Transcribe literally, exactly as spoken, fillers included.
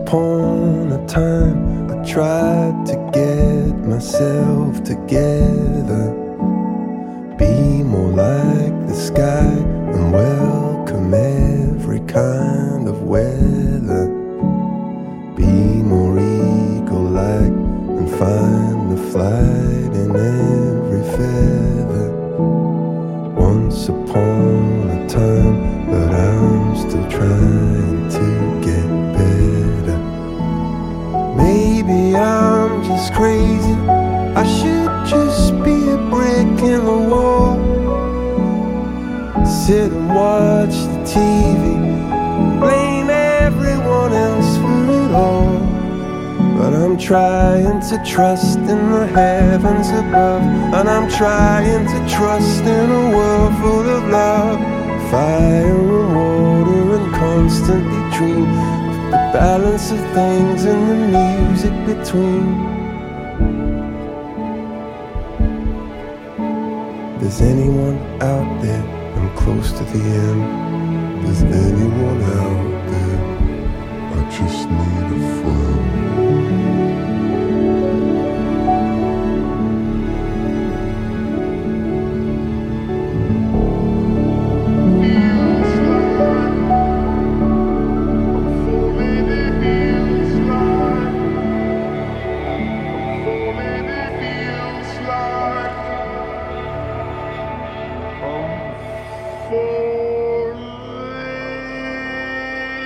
upon a time I tried to get myself together, be more like the sky and welcome every kind of weather, be more eagle-like and find the flight in every feather. Once upon a time, but I'm still trying to get better. Maybe I'm just crazy, I should just be a brick in the wall, sit and watch the T V, blame everyone else for it all. But I'm trying to trust in the heavens above, and I'm trying to trust in a world full of love, fire and water, and constantly dream of the balance of things and the music between. There's anyone out there? I'm close to the end. There's anyone out there? I just need